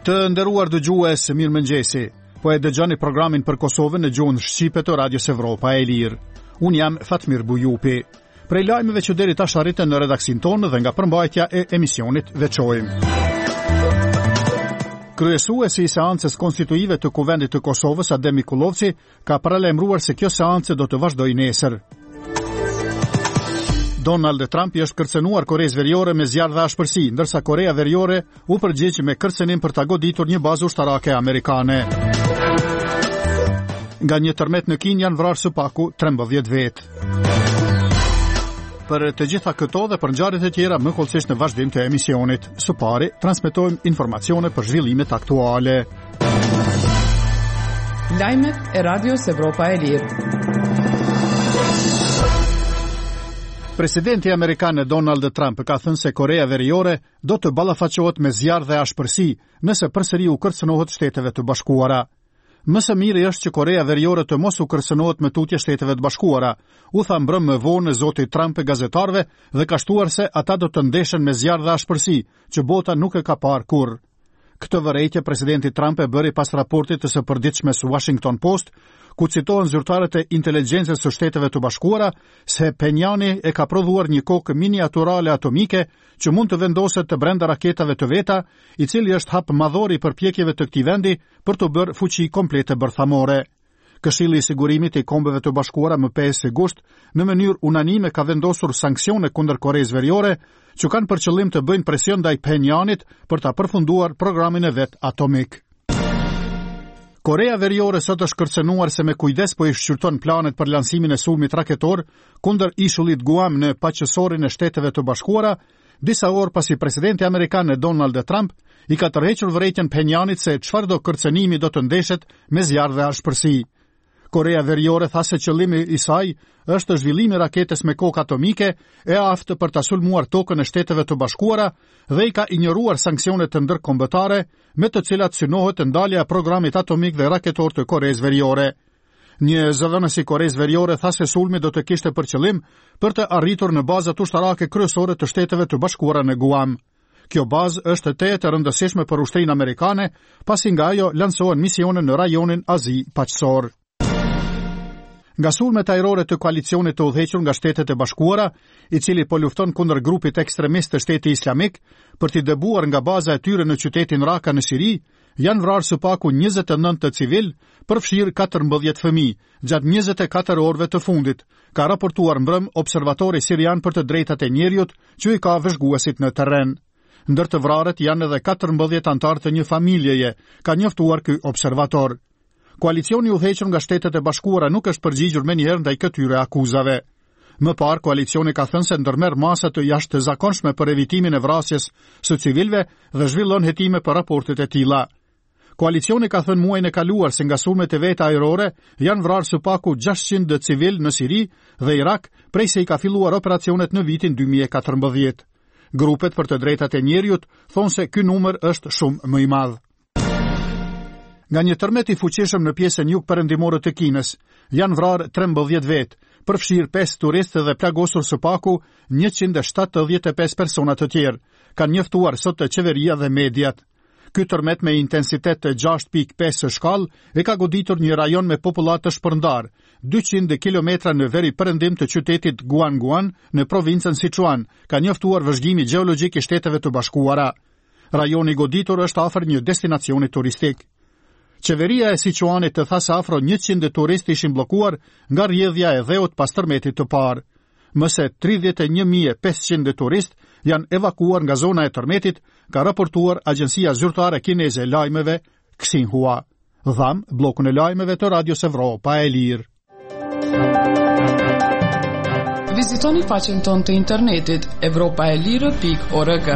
Të nderuar dëgjues, mirëmëngjesi. Po e dëgjoni programin për Kosovën në gjuhën shqipe të Radios Evropa e Lirë. Unë jam Fatmir Bujupi. Prej lajmeve që deri tash arritën në redaksin tonë dhe nga përmbajtja e emisionit veçojmë. Kryesuesi i seancës konstituive të Kuvendit të Kosovës, Adem Mikulovci, ka paralajmëruar se kjo seancë do të vazhdojë nesër. Donald Trump i është kërcënuar Koreas Veriore me zjarr dhe ashpërsi, ndërsa Korea Veriore u përgjigj me kërcënim për ta goditur një bazë ushtarake amerikane. Nga një tërmet në Kinë janë vrarë së paku 13 vetë. Për të gjitha këto dhe për ngjarjet e tjera më kollësisht në vazhdim të emisionit. Së pari, transmetojmë informacione për zhvillimet aktuale. Lajmet e Radios Evropa e Lirë. Presidenti amerikan Donald Trump ka thënë se Korea Veriore do të ballafaqohet me zjarr dhe ashpërsi nëse përsëri u kërcënohet Shteteve të Bashkuara. Më së miri është që Korea Veriore të mos u kërcënohet me tutje Shteteve të Bashkuara, u tha mbrëm më vonë zoti Trump gazetarëve dhe ka shtuar se ata do të ndeshen me zjarr dhe ashpërsi, që bota nuk e ka parë kurrë. Këtë vërejtje presidenti Trump e bëri pas raportit të së përditshme së Washington Post, ku citohen zyrtarët e inteligjencës së Shteteve të Bashkuara se Penjani e ka prodhuar një kokë miniaturale atomike që mund të vendoset të brenda raketave të veta, i cili është hap madhor i përpjekjeve të këtij vendi për të bërë fuqi komplete bërthamore. Këshilli i Sigurimit i Kombeve të Bashkuara më 5 gusht në mënyrë unanime ka vendosur sanksione kundër Koreas Veriore, që kanë për qëllim të bëjnë presion ndaj Penjanit për ta përfunduar programin e vet atomik. Korea Veriore sot është kërcënuar se me kujdes po i shqyrton planet për lansimin e sulmit raketor kundër ishullit Guam në paqësorin e Shteteve të Bashkuara, disa orë pasi presidenti amerikan Donald Trump i ka tërhequr vërejtjen Penjanit se çfarëdo kërcënimi do të ndeshet me zjarr dhe ashpërsi. Korea Veriore tha se qëllimi i saj është zhvillimi i raketës me kokë atomike e aftë për ta sulmuar tokën e Shteteve të Bashkuara dhe i ka injoruar sanksionet të ndërkombëtare me të cilat synohet ndalja e programit atomik dhe raketor të Koreas Veriore. Një zëdhënës i Koreas Veriore tha se sulmi do të kishte për qëllim për të arritur në bazat ushtarake kryesore të Shteteve të Bashkuara në Guam. Kjo bazë është tejet e rëndësishme për ushtrinë amerikane, pasi nga ajo lansohen misione në rajonin Azi paqësor. Nga sulmet ajrore të koalicionit të udhëhequr nga Shtetet e Bashkuara, i cili po lufton kundër grupit ekstremist të Shtetit Islamik, për t'i dëbuar nga baza e tyre në qytetin Raqqa në Siri, janë vrarë së paku 29 të civil, përfshirë 14 fëmijë, gjatë 24 orëve të fundit, ka raportuar mbrëm Observatori Sirian për të drejtat e njerëzit, që i ka vëzhguesit në terren. Ndër të vrarët janë edhe 14 antarë të një familjeje, ka njoftuar ky observator. Koalicioni udhëhequr nga Shtetet e Bashkuara nuk është përgjigjur menjëherë ndaj këtyre akuzave. Më parë, koalicioni ka thënë se ndërmerr masa të jashtëzakonshme për evitimin e vrasjes së civilëve dhe zhvillon hetime për raportet e tilla. Koalicioni ka thënë muajin e kaluar se nga sulmet e veta ajrore janë vrarë së paku 600 civil në Siri dhe Irak prej se i ka filluar operacionet në vitin 2014. Grupet për të drejtat e njerëzit thonë se ky numër është shumë më i madh. Nga një tërmet i fuqishëm në pjesën jugperëndimore të Kinës, janë vrarë 13 vetë, përfshirë 5 turistë dhe plagosur së paku 175 persona të tjerë, kanë njoftuar sot të qeveria dhe mediat. Ky tërmet me intensitet të 6.5 shkallë e ka goditur një rajon me popullat të shpërndar, 200 kilometra në veri perëndim të qytetit Guanguan në provincën Sichuan, ka njoftuar vëzhgimi gjeologjik i Shteteve të Bashkuara. Rajoni goditur është afër një destinacioni turistik. Qeveria e Sichuanit të tha se afro 100 turistë ishin bllokuar nga rrjedhja e dheut pas tërmetit të parë. Më se 31.500 turistë janë evakuar nga zona e tërmetit, ka raportuar Agjencia Zyrtare Kineze e Lajmeve Xinhua. Dham bllokun e lajmeve të Radios Evropa e Lirë. Vizitoni faqen tonë të internetit evropaelire.org.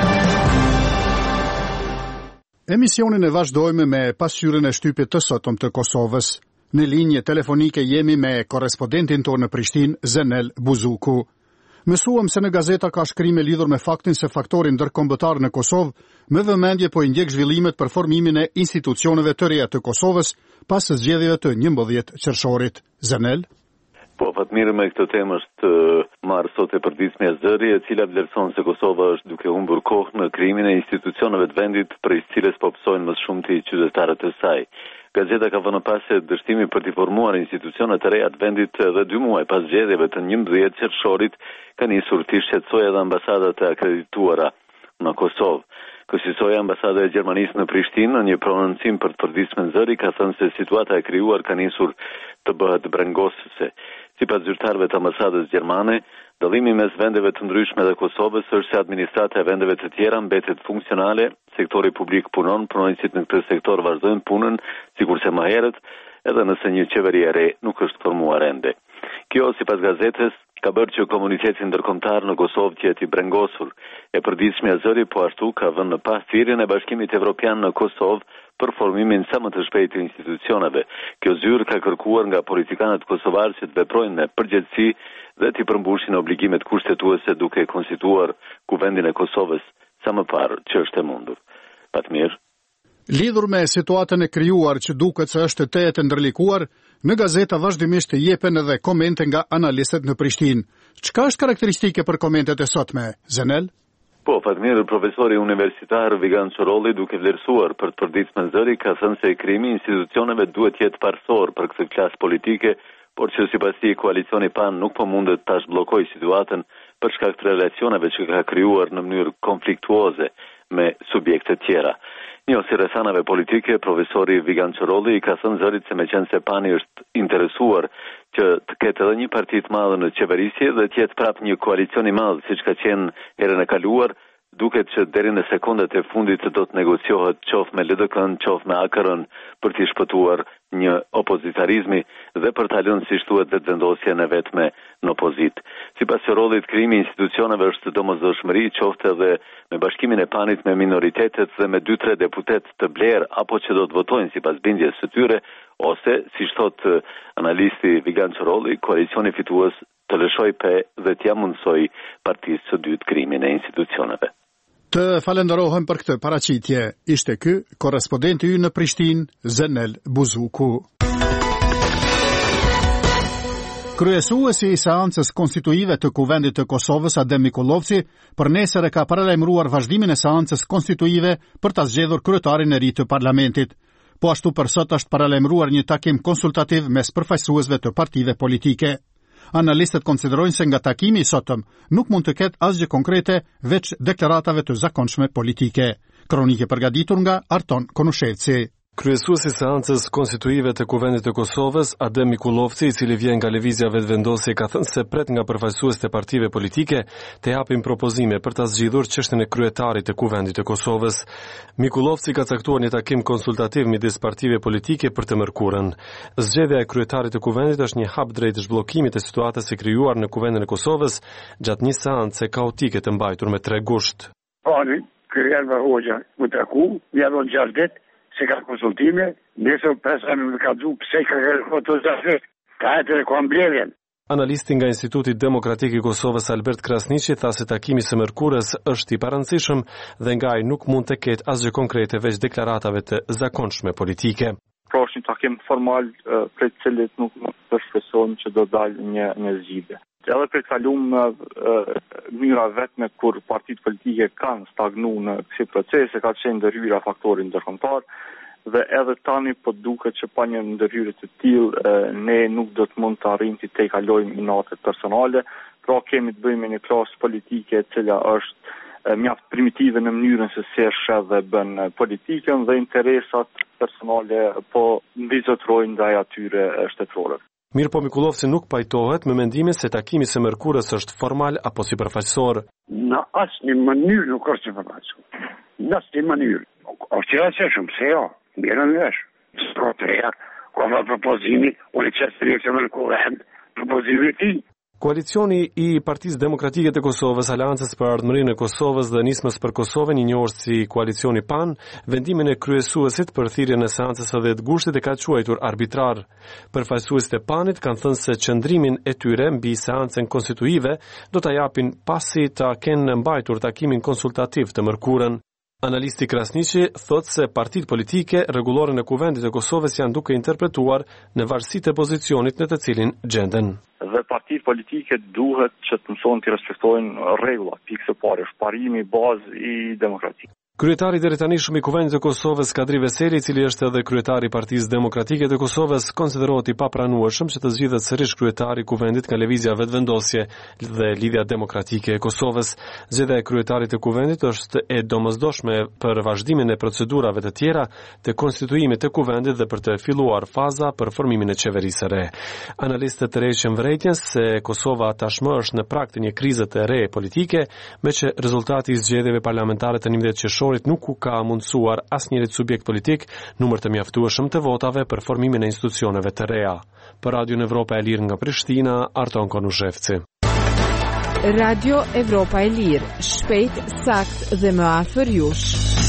Emisionin e vazhdojmë me pasqyrën e shtypit të sotëm të Kosovës. Në linje telefonike jemi me korrespondentin tonë në Prishtinë, Zenel Buzuku. Mësuam se në gazeta ka shkrime lidhur me faktin se faktori ndërkombëtar në Kosovë me vëmendje po i ndjek zhvillimet për formimin e institucioneve të reja të Kosovës pas zgjedhjeve të 11 qershorit. Zenel? Po, Fatmiri, me këtë temë është marrë sot e përditshmja e zëri, e cila vlerëson se Kosova është duke humbur kohë në krijimin e institucioneve të vendit për cilës po psojnë më shumë të qytetarët e saj. Gazeta ka vënë pas se dështimi për të formuar institucione të reja të vendit edhe 2 muaj pas zgjedhjeve të 11 qershorit ka nisur të shqetësojë edhe ambasadat e akredituara në Kosovë. Kësaj ambasada e Gjermanisë në Prishtinë, në një prononcim për të përditshmën zëri, ka thënë se situata e krijuar ka nisur të bëhet brengosëse. Sipas zyrtarëve të ambasadës gjermane, dallimi mes vendeve të ndryshme dhe Kosovës është se administrata e vendeve të tjera mbetet funksionale, sektori publik punon, punonjësit në këtë sektor vazhdojnë punën, sikurse më herët, edhe nëse një qeveri e re nuk është formuar ende. Kjo, sipas gazetës, ka bërë që komuniteti ndërkombëtar në Kosovë të jetë i brengosur. E përditshmja zëri po ashtu ka vënë në pas thirrjen e Bashkimit Evropian në Kosovë për formimin sa më të shpejtë të institucioneve. Kjo zyrë ka kërkuar nga politikanët kosovarë që të veprojnë me përgjegjësi dhe të përmbushin obligimet kushtetuese duke konstituar Kuvendin e Kosovës sa më parë që është e mundur. Fatmir. Lidhur me situatën e krijuar që duket se është të jetë ndërlikuar, në gazeta vazhdimisht jepen edhe komente nga analistët në Prishtinë. Çka është karakteristike për komentet e sotme, Zenel? Po, Fatmir, profesori universitar Vigan Çorolli, duke vlerësuar për të përditshmën zëri, ka thënë se krijimi i institucioneve duhet jetë parsor për këtë klasë politike, por që sipas tij koalicioni PAN nuk po mundet ta zhbllokojë situatën për shkak të relacioneve që ka krijuar në mënyrë konfliktuoze me subjekte tjera. Njësi rrethanave politike, profesori Vigan Çorolli ka thënë zërit se meqense PAN-i është interesuar që të ketë edhe një parti të madhe në qeverisje dhe të jetë prapë një koalicion i madh siç ka qenë herën e kaluar, duket që deri në sekondet e fundit do të negociohet qoftë me LDK-n, qoftë me AKR-n për të shpëtuar një opozitarizmi dhe për ta lënë siç thuhet vetëvendosjen e vetme në opozitë. Sipas Çorollit, krijimi i institucioneve është domosdoshmëri, qoftë edhe me bashkimin e PAN-it me minoritetet dhe me 2-3 deputet të blerë apo që do të votojnë sipas bindjes së tyre, ose siç thot analisti Vigan Çorolli, koalicioni fitues të lëshoj pe dhe t'ja mundsoj partisë së dytë krijimin e institucioneve. Të falenderohem për këtë paraqitje. Ishte ky korrespondenti ynë në Prishtinë, Zenel Buzuku. Kryesuesi i seancës konstituive të Kuvendit të Kosovës, Adem Mikulovci, për nesër e ka paralajmëruar vazhdimin e seancës konstituive për ta zgjedhur kryetarin e ri të parlamentit. Po ashtu për sot është paralajmëruar një takim konsultativ mes përfaqësuesve të partive politike. Analistët konsiderojnë se nga takimi i sotëm nuk mund të ketë asgjë konkrete veç deklaratave të zakonshme politike. Kronike përgatitur nga Arton Konushevci. Kryesuesi i seancës konstituive të Kuvendit të Kosovës, Adem Mikulovci, i cili vjen nga lëvizja vetëvendosje, ka thënë se pret nga përfaqësuesit e partive politike të japin propozime për ta zgjidhur çështjen e kryetarit të Kuvendit të Kosovës. Mikulovci ka caktuar një takim konsultativ midis partive politike për të mërkurën. Zgjedhja e kryetarit të Kuvendit është një hap drejt zhbllokimit të situatës së krijuar në Kuvendin e Kosovës gjatë një seance kaotike të mbajtur me 3 gusht. Pani, kryer Hoxha u taku, ja do 6 ditë se ka konsultime, nesër pesa me ka du pse ka kërkuar zafet, ka e të rekomblerjen. Analisti nga Instituti Demokratik i Kosovës Albert Krasniqi tha se takimi së mërkurës është i parandësishëm dhe nga ai nuk mund të ketë asgjë konkrete veç deklaratave të zakonshme politike. Pra është një takim formal për të cilit nuk përshpresohem që do dalë një zgjidhje. Edhe për të kaluar mënyra vetme kur partitë politike kanë stagnuar në kësi procese, ka qenë ndërhyrja faktorit ndërkombëtar dhe edhe tani po duket që pa një ndërhyrje të tillë ne nuk do të mund të arrijmë të kalojmë inatet personale, pra kemi të bëjmë me një klasë politike e cila është mjaft primitive në mënyrën se si e sheh dhe bën politikën dhe interesat personale po mbizotrojnë ndaj atyre shtetërorëve. Mirë po Mikulovci nuk pajtohet me mendimin se takimi së mërkurës është formal apo sipërfaqësor. Në asnjë mënyrë nuk është sipërfaqësor. Në asnjë mënyrë. Është rastësishëm, se jo, mirë në vesh. Sotreja, ka propozimi, unë që seleksionon kuvend, propozimi i tij. Koalicioni i Partisë Demokratike të Kosovës, Aleancës për Ardhmërinë e Kosovës dhe Nismës për Kosovën, i njohur si koalicioni PAN, vendimin e kryesuesit për thirrjen e seancës së 10 gushtit e ka quajtur arbitrar. Përfaqësuesit e PAN-it kanë thënë se qëndrimin e tyre mbi seancën konstituive do ta japin pasi ta kenë mbajtur takimin konsultativ të mërkurën. Analisti Krasniqi thot se partitë politike rregullore në kuvendit e Kosovës janë duke interpretuar në varësi të pozicionit në të cilin gjenden. Dhe partitë politike duhet që të mësojnë të respektojnë rregullat, pikë së parë, është parimi bazë i demokratikë. Kryetari deri tani shumë i kuvendit të Kosovës, Kadri Veseli, i cili është edhe kryetari i Partisë Demokratike të Kosovës, konsiderohet i papranueshëm që të zgjidhet sërish kryetari i kuvendit nga lëvizja vetvendosje dhe Lidhja Demokratike e Kosovës. Zgjedhja e kryetarit të kuvendit është e domosdoshme për vazhdimin e procedurave të tjera të konstituimit të kuvendit dhe për të filluar faza për formimin e qeverisë së re. Analistët tërheqin vërejtjen se Kosova tashmë është në prag të një krize të re politike, meqë rezultati i zgjedhjeve parlamentare të 11 qershorit nuk u ka mundsuar asnjërit subjekt politik numër të mjaftueshëm të votave për formimin e institucioneve të reja. Për Radio Evropa e Lirë nga Prishtina, Arton Konushevci. Radio Evropa e Lirë, shpejt, sakt dhe më afër jush.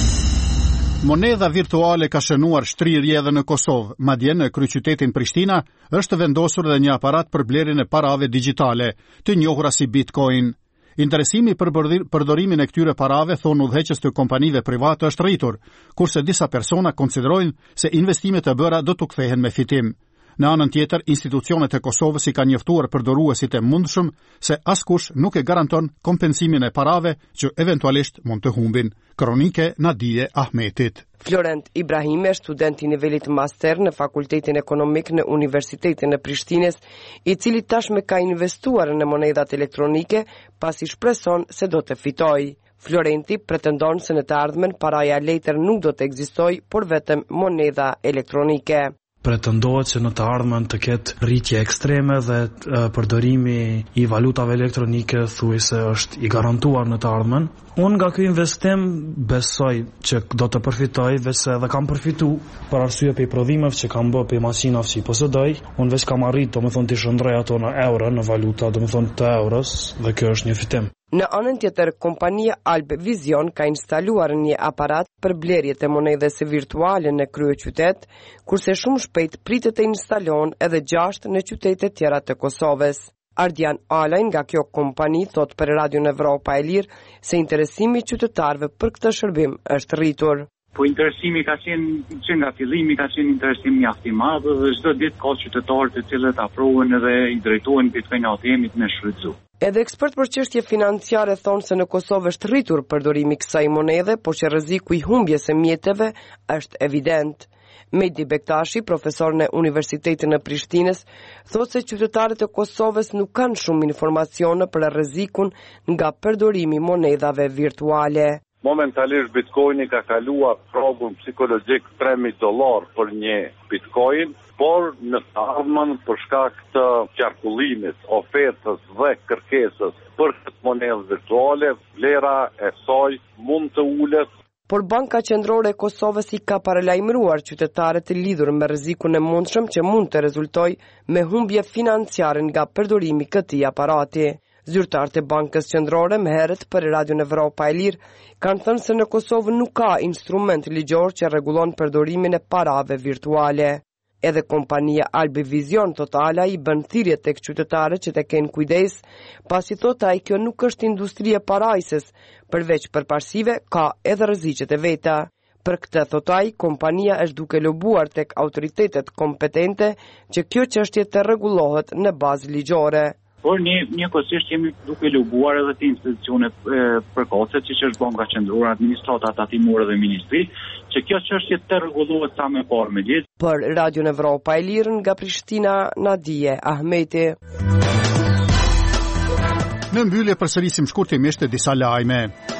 Monedha virtuale ka shënuar shtrirje edhe në Kosovë, madje në kryeqytetin Prishtina është vendosur edhe një aparat për blerjen e parave digjitale, të njohura si Bitcoin. Interesimi për përdorimin e këtyre parave, thonë udhëheqës të kompanive private, është rritur, kurse disa persona konsiderojnë se investimet e bëra do të kthehen me fitim. Në anën tjetër, institucionet e Kosovës i kanë njoftuar përdoruesit e mundshëm se askush nuk e garanton kompensimin e parave që eventualisht mund të humbin. Kronike Nadije Ahmetit. Florent Ibrahimi është student i nivelit master në Fakultetin Ekonomik në Universitetin e Prishtines, i cili tashmë ka investuar në monedhat elektronike pasi shpreson se do të fitojë. Florenti pretendon se në të ardhmen paraja letër nuk do të ekzistojë, por vetëm monedha elektronike. Pretendohet që në të ardhmen të ketë rritje ekstreme dhe përdorimi i valutave elektronike thuajse është i garantuar në të ardhmen. Unë nga ky investim besoj që do të përfitoj, veç edhe kam përfitu për arsye për i prodhimeve që kam bë për masinave që i posedoj. Unë veç kam arrit, domethënë të shndroj ato në euro, në valuta, domethënë të euros, dhe kjo është një fitim. Në anën tjetër, kompania Alb Vision ka instaluar një aparat për blerjet e monedhës virtuale në kryeqytet, kurse shumë shpejt pritet të instalon edhe 6 në qytete tjera të Kosovës. Ardian Alaj nga kjo kompani thot për Radio Evropa e Lirë se interesimi i qytetarëve për këtë shërbim është rritur. Po interesimi ka qenë që nga fillimi ka qenë interesim mjaft i madh dhe çdo ditë ka qytetarë të cilët afrohen dhe i drejtohen Bitcoin ATM-it me shfrytzu. Edhe ekspert për çështje financiare thonë se në Kosovë është rritur përdorimi i kësaj monedhe, por që rreziku i humbjes së mjeteve është evident. Mehdi Bektashi, profesor në Universitetin e Prishtinës, thotë se qytetarët e Kosovës nuk kanë shumë informacione për rrezikun nga përdorimi i monedhave virtuale. Momentalisht Bitcoini ka kaluar progun psikologjik $3,000 për një Bitcoin, por në të ardhmen për shkak të qarkullimit, ofertës dhe kërkesës për këtë monedhë virtuale, vlera e saj mund të ulet. Por Banka Qendrore e Kosovës i ka paralajmëruar qytetarët të lidhur me rrezikun e mundshëm që mund të rezultojë me humbje financiare nga përdorimi i këtij aparati. Zyrtarët e Bankës Qendrore më herët për Radio Evropa e Lirë kanë thënë se në Kosovë nuk ka instrument ligjor që rregullon përdorimin e parave virtuale. Edhe kompania Albi Vision Totala i bën thirrje tek qytetarët që të kenë kujdes, pasi thotë ai kjo nuk është industri e parajsës, përveç përparësive ka edhe rreziqet e veta. Për këtë thotë ai, kompania është duke lobuar tek autoritetet kompetente që kjo çështje të rregullohet në bazë ligjore. Por njëkohësisht jemi duke lobuar edhe të institucionet përkohëse, siç është Banka Qendrore, administrata tatimore dhe ministri, që kjo çështje të rregullohet sa më parë me ligj. Për Radio Evropa e Lirë nga Prishtina, Nadije Ahmeti. Në mbyllje përsërisim shkurtimisht disa lajme.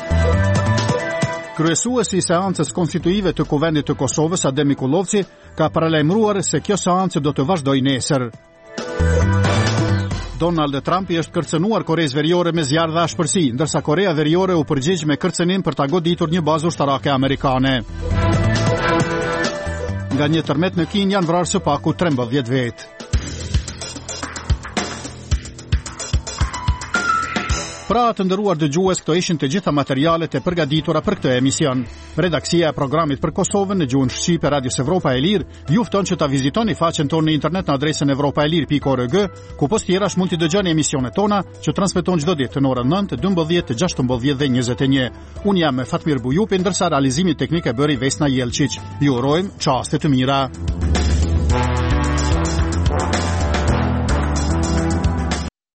Kryesuesi i seancës konstituive të Kuvendit të Kosovës, Adem Mikullovci, ka paralajmëruar se kjo seancë do të vazhdojë nesër. Donald Trump i është kërcënuar Koreas Veriore me zjarr dhe ashpërsi, ndërsa Korea Veriore u përgjigj me kërcënim për ta goditur një bazë ushtarake amerikane. Nga një tërmet në Kinë janë vrarë së paku 13 vetë. Pra të nderuar dëgjues, këto ishin të gjitha materialet e përgatitura për këtë emision. Redaksia e programit për Kosovën në gjuhën shqipe Radios Evropa e Lirë ju fton që ta vizitoni faqen tonë në internet në adresën evropaelir.org, ku post tjerash mund t'i dëgjoni emisionet tona që transmeton çdo ditë në orën 9, 12, 16 dhe 21. Unë jam Fatmir Bujupi, ndërsa realizimi teknik e bëri Vesna Jelčić. Ju urojmë çaste të mira.